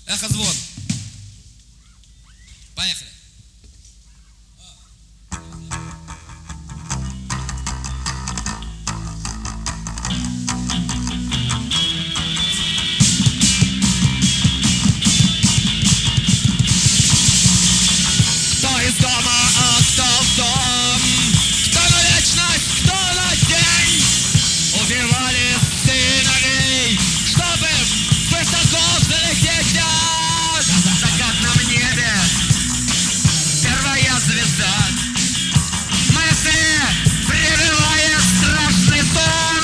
Эхозвон. Поехали. Кто из дома, а кто в дом? Кто на вечность, кто на день? Убивали сыновей, чтобы высоко взлететь. На закатном небе первая звезда. Мысли прибивает страшный сон.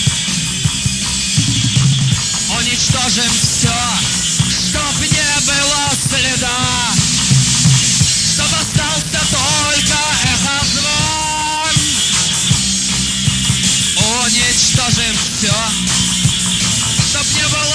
Уничтожим все, чтоб не было следа, чтоб остался только эхозвон. Уничтожим все, чтоб не было